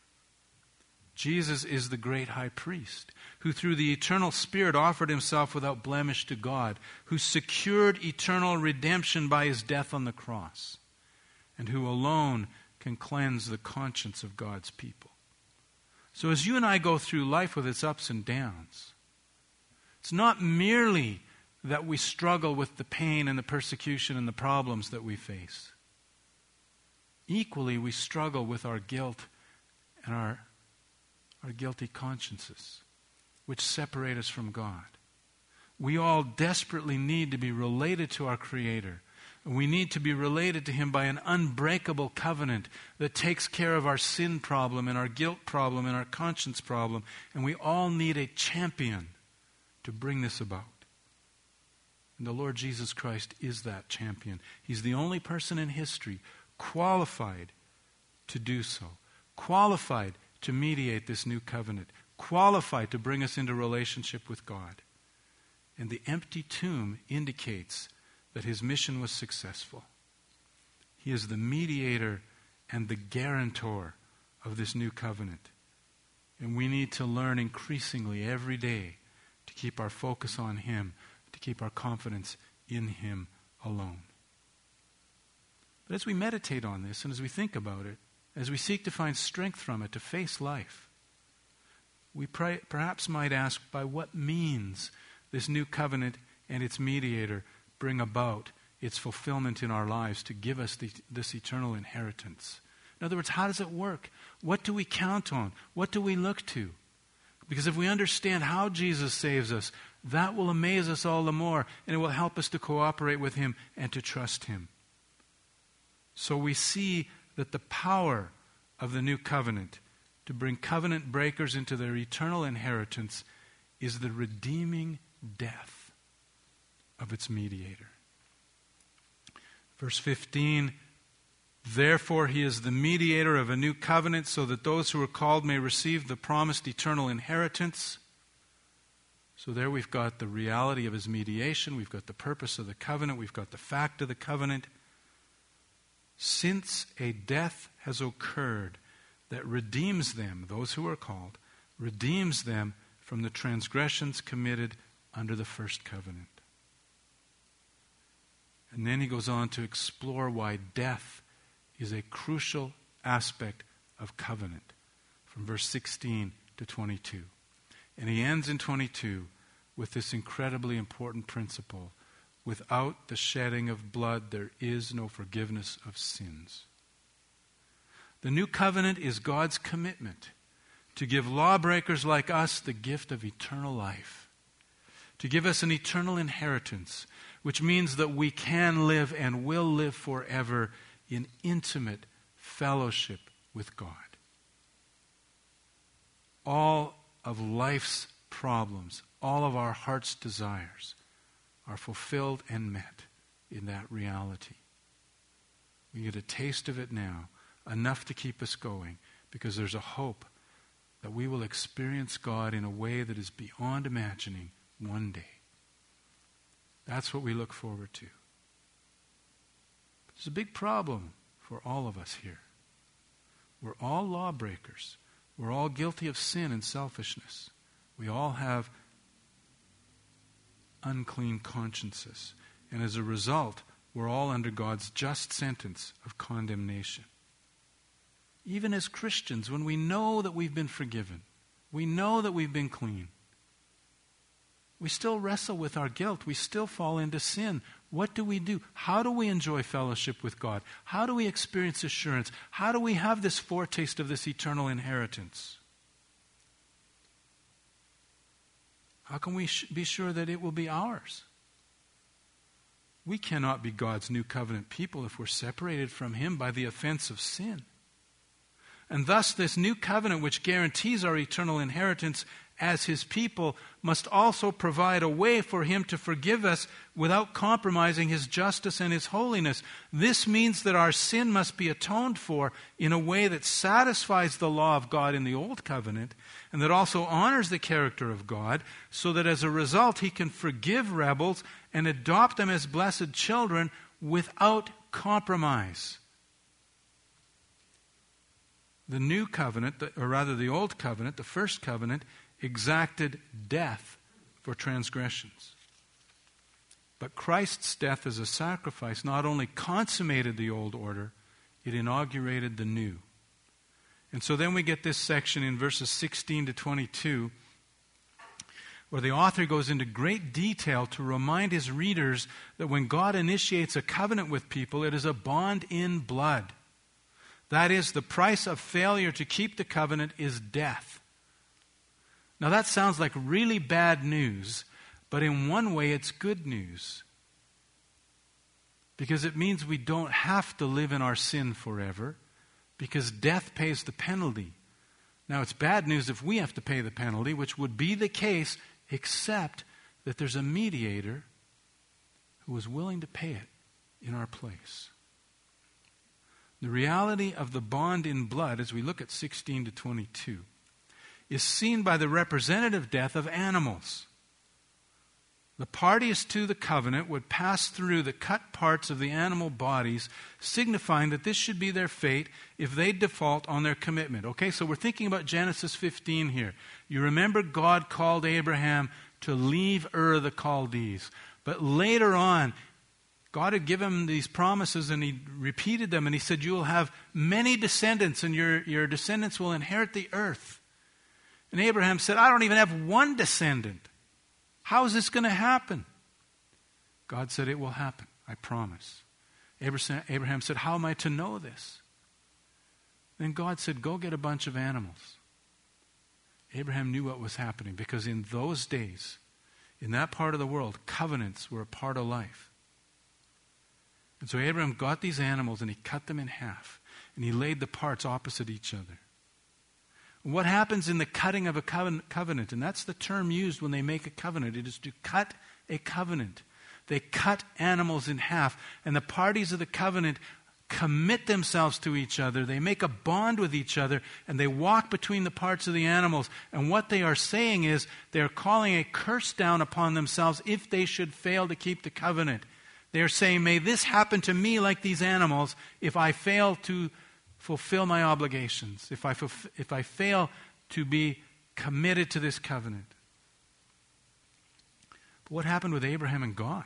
Jesus is the great high priest who through the eternal Spirit offered himself without blemish to God, who secured eternal redemption by his death on the cross, and who alone can cleanse the conscience of God's people. So as you and I go through life with its ups and downs, it's not merely that we struggle with the pain and the persecution and the problems that we face. Equally, we struggle with our guilt and our, our guilty consciences, which separate us from God. We all desperately need to be related to our Creator. We need to be related to him by an unbreakable covenant that takes care of our sin problem and our guilt problem and our conscience problem. And we all need a champion to bring this about. And the Lord Jesus Christ is that champion. He's the only person in history qualified to do so, qualified to mediate this new covenant, qualified to bring us into relationship with God. And the empty tomb indicates that his mission was successful. He is the mediator and the guarantor of this new covenant. And we need to learn increasingly every day to keep our focus on him, to keep our confidence in him alone. But as we meditate on this and as we think about it, as we seek to find strength from it to face life, we pray, perhaps might ask, by what means this new covenant and its mediator bring about its fulfillment in our lives to give us the, this eternal inheritance. In other words, how does it work? What do we count on? What do we look to? Because if we understand how Jesus saves us, that will amaze us all the more, and it will help us to cooperate with him and to trust him. So we see that the power of the new covenant to bring covenant breakers into their eternal inheritance is the redeeming death of its mediator. Verse fifteen, therefore he is the mediator of a new covenant so that those who are called may receive the promised eternal inheritance. So there we've got the reality of his mediation, we've got the purpose of the covenant, we've got the fact of the covenant. Since a death has occurred that redeems them, those who are called, redeems them from the transgressions committed under the first covenant. And then he goes on to explore why death is a crucial aspect of covenant, from verse sixteen to twenty-two. And he ends in twenty-two with this incredibly important principle: without the shedding of blood, there is no forgiveness of sins. The new covenant is God's commitment to give lawbreakers like us the gift of eternal life, to give us an eternal inheritance, which means that we can live and will live forever in intimate fellowship with God. All of life's problems, all of our heart's desires are fulfilled and met in that reality. We get a taste of it now, enough to keep us going, because there's a hope that we will experience God in a way that is beyond imagining one day. That's what we look forward to. There's a big problem for all of us here. We're all lawbreakers. We're all guilty of sin and selfishness. We all have unclean consciences. And as a result, we're all under God's just sentence of condemnation. Even as Christians, when we know that we've been forgiven, we know that we've been clean, we still wrestle with our guilt. We still fall into sin. What do we do? How do we enjoy fellowship with God? How do we experience assurance? How do we have this foretaste of this eternal inheritance? How can we sh- be sure that it will be ours? We cannot be God's new covenant people if we're separated from him by the offense of sin. And thus this new covenant, which guarantees our eternal inheritance, as his people, must also provide a way for him to forgive us without compromising his justice and his holiness. This means that our sin must be atoned for in a way that satisfies the law of God in the Old Covenant, and that also honors the character of God, so that as a result he can forgive rebels and adopt them as blessed children without compromise. The new covenant, or rather the old covenant, the first covenant, exacted death for transgressions. But Christ's death as a sacrifice not only consummated the old order, it inaugurated the new. And so then we get this section in verses sixteen to twenty-two, where the author goes into great detail to remind his readers that when God initiates a covenant with people, it is a bond in blood. That is, the price of failure to keep the covenant is death. Now that sounds like really bad news, but in one way it's good news. Because it means we don't have to live in our sin forever, because death pays the penalty. Now it's bad news if we have to pay the penalty, which would be the case, except that there's a mediator who is willing to pay it in our place. The reality of the bond in blood, as we look at sixteen to twenty-two, is seen by the representative death of animals. The parties to the covenant would pass through the cut parts of the animal bodies, signifying that this should be their fate if they default on their commitment. Okay, so we're thinking about Genesis fifteen here. You remember God called Abraham to leave Ur of the Chaldees. But later on, God had given him these promises and he repeated them, and he said, you will have many descendants and your, your descendants will inherit the earth. And Abraham said, I don't even have one descendant. How is this going to happen? God said, it will happen, I promise. Abraham said, how am I to know this? Then God said, go get a bunch of animals. Abraham knew what was happening because in those days, in that part of the world, covenants were a part of life. And so Abraham got these animals and he cut them in half and he laid the parts opposite each other. What happens in the cutting of a covenant, and that's the term used when they make a covenant, it is to cut a covenant. They cut animals in half, and the parties of the covenant commit themselves to each other. They make a bond with each other, and they walk between the parts of the animals. And what they are saying is they're calling a curse down upon themselves if they should fail to keep the covenant. They're saying, may this happen to me like these animals if I fail to fulfill my obligations, if I, fulf- if I fail to be committed to this covenant. But what happened with Abraham and God?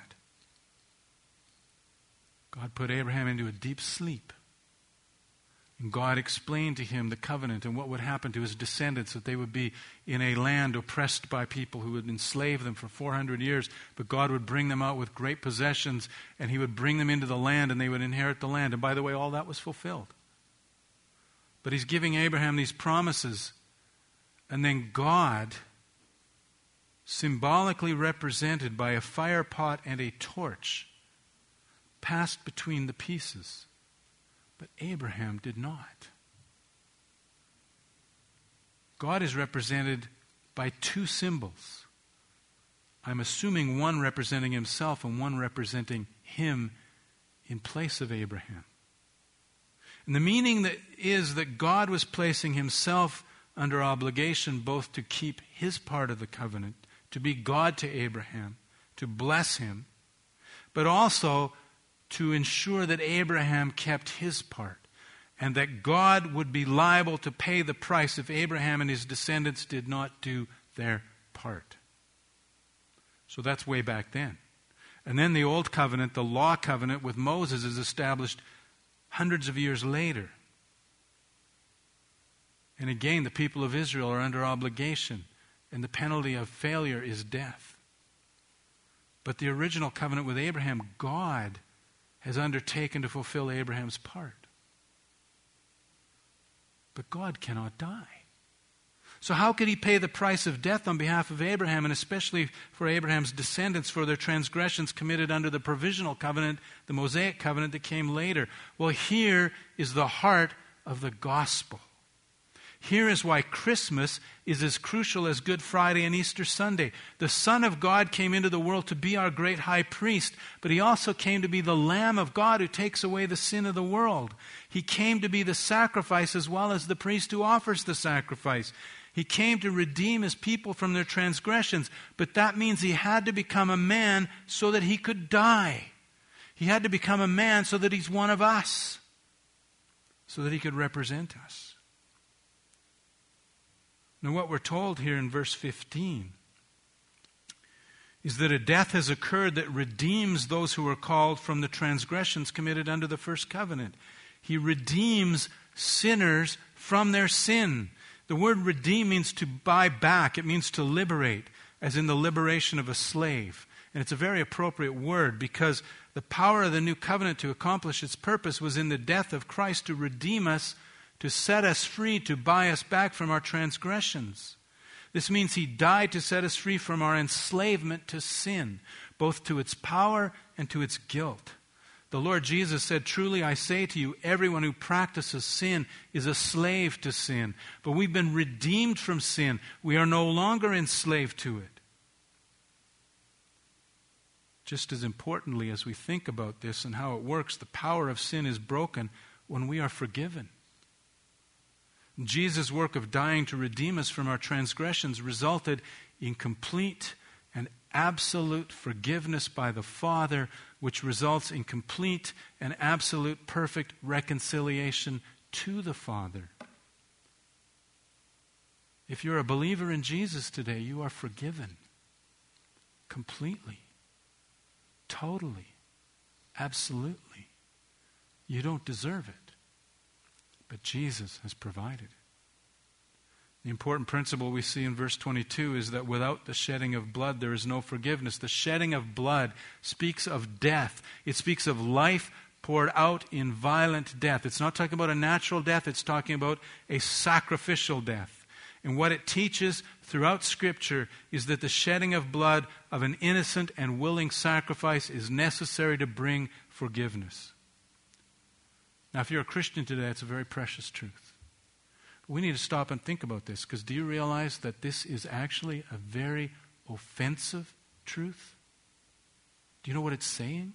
God put Abraham into a deep sleep. And God explained to him the covenant and what would happen to his descendants, that they would be in a land oppressed by people who would enslave them for four hundred years, but God would bring them out with great possessions, and he would bring them into the land, and they would inherit the land. And by the way, all that was fulfilled. But he's giving Abraham these promises, and then God, symbolically represented by a fire pot and a torch, passed between the pieces. But Abraham did not. God is represented by two symbols. I'm assuming one representing himself and one representing him in place of Abraham. And the meaning that is that God was placing himself under obligation both to keep his part of the covenant, to be God to Abraham, to bless him, but also to ensure that Abraham kept his part, and that God would be liable to pay the price if Abraham and his descendants did not do their part. So that's way back then. And then the Old Covenant, the Law Covenant with Moses, is established hundreds of years later. And again, the people of Israel are under obligation, and the penalty of failure is death. But the original covenant with Abraham, God has undertaken to fulfill Abraham's part. But God cannot die. So how could he pay the price of death on behalf of Abraham, and especially for Abraham's descendants for their transgressions committed under the provisional covenant, the Mosaic covenant that came later? Well, here is the heart of the gospel. Here is why Christmas is as crucial as Good Friday and Easter Sunday. The Son of God came into the world to be our great high priest, but he also came to be the Lamb of God who takes away the sin of the world. He came to be the sacrifice as well as the priest who offers the sacrifice. He came to redeem his people from their transgressions, but that means he had to become a man so that he could die. He had to become a man so that he's one of us, so that he could represent us. Now, what we're told here in verse fifteen is that a death has occurred that redeems those who are called from the transgressions committed under the first covenant. He redeems sinners from their sin. The word redeem means to buy back. It means to liberate, as in the liberation of a slave. And it's a very appropriate word because the power of the new covenant to accomplish its purpose was in the death of Christ to redeem us, to set us free, to buy us back from our transgressions. This means he died to set us free from our enslavement to sin, both to its power and to its guilt. The Lord Jesus said, "Truly I say to you, everyone who practices sin is a slave to sin." But we've been redeemed from sin. We are no longer enslaved to it. Just as importantly as we think about this and how it works, the power of sin is broken when we are forgiven. Jesus' work of dying to redeem us from our transgressions resulted in complete and absolute forgiveness by the Father, which results in complete and absolute perfect reconciliation to the Father. If you're a believer in Jesus today, you are forgiven completely, totally, absolutely. You don't deserve it. But Jesus has provided it. The important principle we see in verse twenty-two is that without the shedding of blood, there is no forgiveness. The shedding of blood speaks of death. It speaks of life poured out in violent death. It's not talking about a natural death. It's talking about a sacrificial death. And what it teaches throughout Scripture is that the shedding of blood of an innocent and willing sacrifice is necessary to bring forgiveness. Now, if you're a Christian today, it's a very precious truth. But we need to stop and think about this, because do you realize that this is actually a very offensive truth? Do you know what it's saying?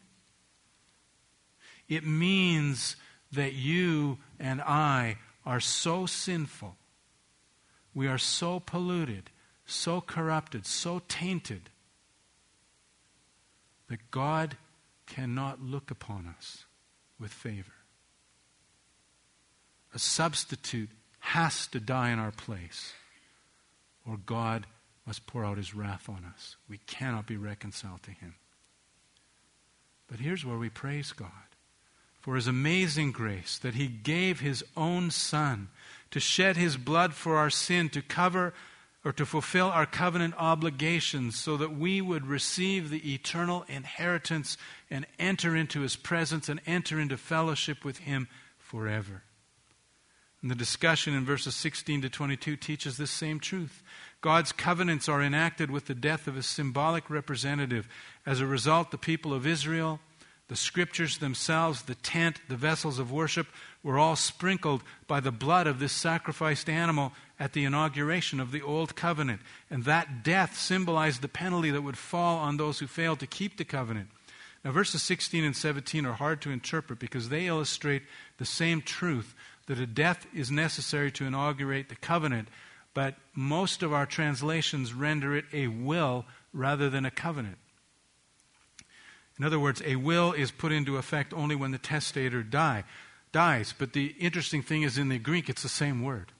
It means that you and I are so sinful, we are so polluted, so corrupted, so tainted, that God cannot look upon us with favor. A substitute has to die in our place, or God must pour out his wrath on us. We cannot be reconciled to him. But here's where we praise God for his amazing grace, that he gave his own Son to shed his blood for our sin, to cover or to fulfill our covenant obligations, so that we would receive the eternal inheritance and enter into his presence and enter into fellowship with him forever. And the discussion in verses sixteen to twenty-two teaches this same truth. God's covenants are enacted with the death of a symbolic representative. As a result, the people of Israel, the Scriptures themselves, the tent, the vessels of worship, were all sprinkled by the blood of this sacrificed animal at the inauguration of the Old Covenant. And that death symbolized the penalty that would fall on those who failed to keep the covenant. Now, verses sixteen and seventeen are hard to interpret because they illustrate the same truth, that a death is necessary to inaugurate the covenant, but most of our translations render it a will rather than a covenant. In other words, a will is put into effect only when the testator die, dies. But the interesting thing is, in the Greek, it's the same word.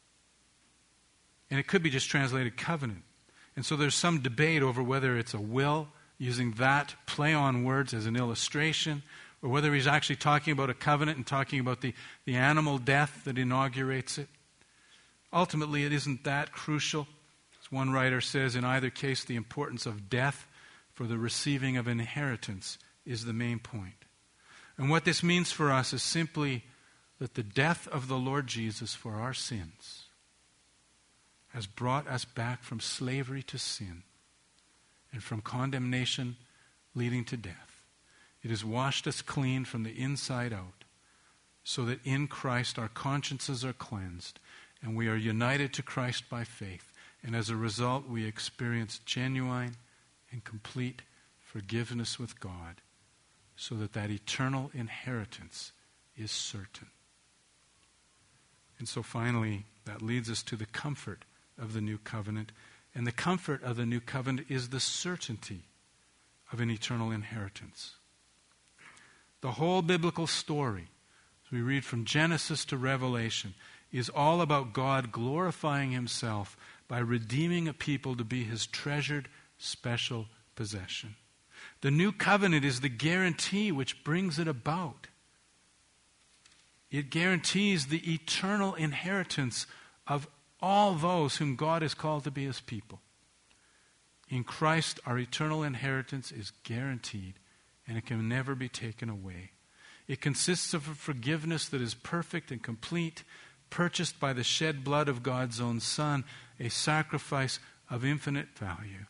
And it could be just translated covenant. And so there's some debate over whether it's a will, using that play on words as an illustration, or whether he's actually talking about a covenant and talking about the, the animal death that inaugurates it. Ultimately, it isn't that crucial. As one writer says, in either case, the importance of death for the receiving of inheritance is the main point. And what this means for us is simply that the death of the Lord Jesus for our sins has brought us back from slavery to sin and from condemnation leading to death. It has washed us clean from the inside out, so that in Christ our consciences are cleansed, and we are united to Christ by faith. And as a result, we experience genuine and complete forgiveness with God, so that that eternal inheritance is certain. And so finally, that leads us to the comfort of the new covenant. And the comfort of the new covenant is the certainty of an eternal inheritance. The whole biblical story, as we read from Genesis to Revelation, is all about God glorifying himself by redeeming a people to be his treasured special possession. The new covenant is the guarantee which brings it about. It guarantees the eternal inheritance of all those whom God has called to be his people. In Christ, our eternal inheritance is guaranteed, and it can never be taken away. It consists of a forgiveness that is perfect and complete, purchased by the shed blood of God's own Son, a sacrifice of infinite value.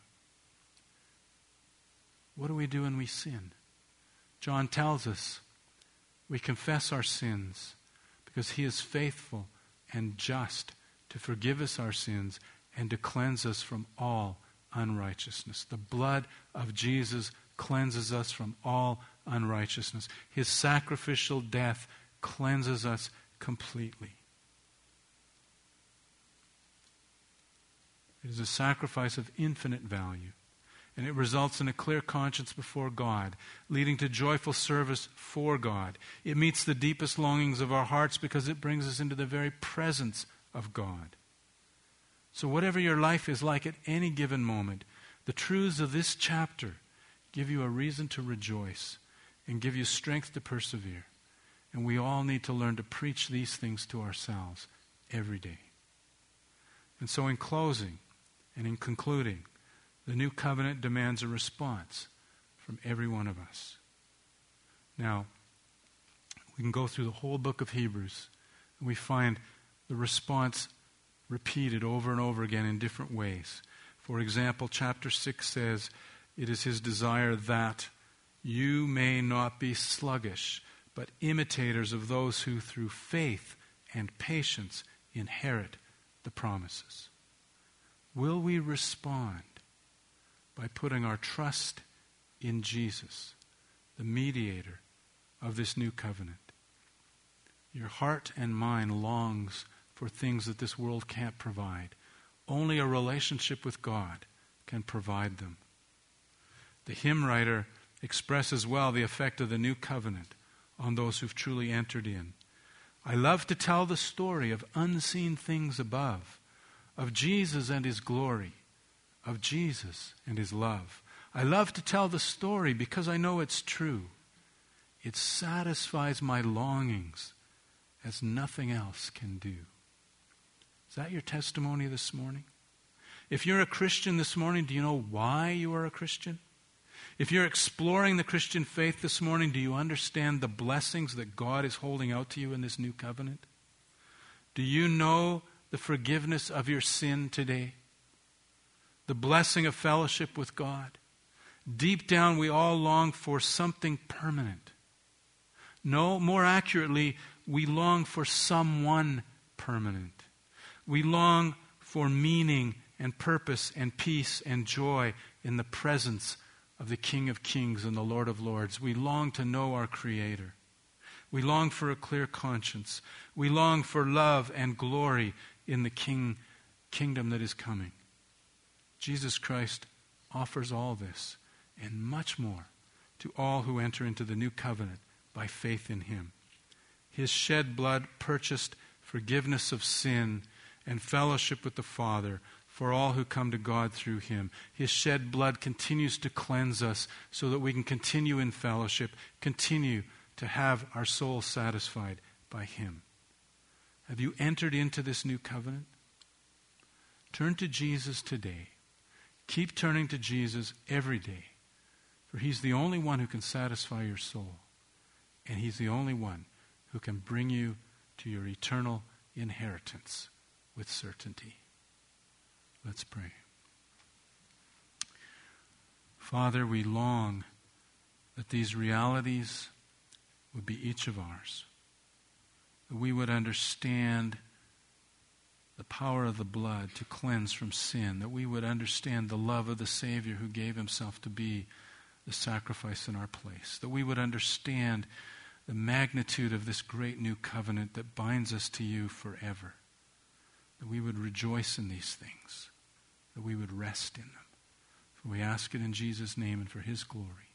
What do we do when we sin? John tells us we confess our sins because he is faithful and just to forgive us our sins and to cleanse us from all unrighteousness. The blood of Jesus cleanses us from all unrighteousness. His sacrificial death cleanses us completely. It is a sacrifice of infinite value, and it results in a clear conscience before God, leading to joyful service for God. It meets the deepest longings of our hearts because it brings us into the very presence of God. So whatever your life is like at any given moment, the truths of this chapter give you a reason to rejoice and give you strength to persevere. And we all need to learn to preach these things to ourselves every day. And so in closing and in concluding, the new covenant demands a response from every one of us. Now, we can go through the whole book of Hebrews, and we find the response repeated over and over again in different ways. For example, chapter six says, it is his desire that you may not be sluggish, but imitators of those who through faith and patience inherit the promises. Will we respond by putting our trust in Jesus, the mediator of this new covenant? Your heart and mind longs for things that this world can't provide. Only a relationship with God can provide them. The hymn writer expresses well the effect of the new covenant on those who've truly entered in. I love to tell the story of unseen things above, of Jesus and his glory, of Jesus and his love. I love to tell the story because I know it's true. It satisfies my longings as nothing else can do. Is that your testimony this morning? If you're a Christian this morning, do you know why you are a Christian? If you're exploring the Christian faith this morning, do you understand the blessings that God is holding out to you in this new covenant? Do you know the forgiveness of your sin today? The blessing of fellowship with God? Deep down, we all long for something permanent. No, more accurately, we long for someone permanent. We long for meaning and purpose and peace and joy in the presence of the King of Kings and the Lord of Lords. We long to know our Creator. We long for a clear conscience. We long for love and glory in the King kingdom that is coming. Jesus Christ offers all this and much more to all who enter into the new covenant by faith in him. His shed blood purchased forgiveness of sin and fellowship with the Father for all who come to God through him. His shed blood continues to cleanse us so that we can continue in fellowship, continue to have our souls satisfied by him. Have you entered into this new covenant? Turn to Jesus today. Keep turning to Jesus every day, for he's the only one who can satisfy your soul, and he's the only one who can bring you to your eternal inheritance with certainty. Let's pray. Father, we long that these realities would be each of ours, that we would understand the power of the blood to cleanse from sin, that we would understand the love of the Savior who gave himself to be the sacrifice in our place, that we would understand the magnitude of this great new covenant that binds us to you forever, that we would rejoice in these things, that we would rest in them. For we ask it in Jesus' name and for his glory.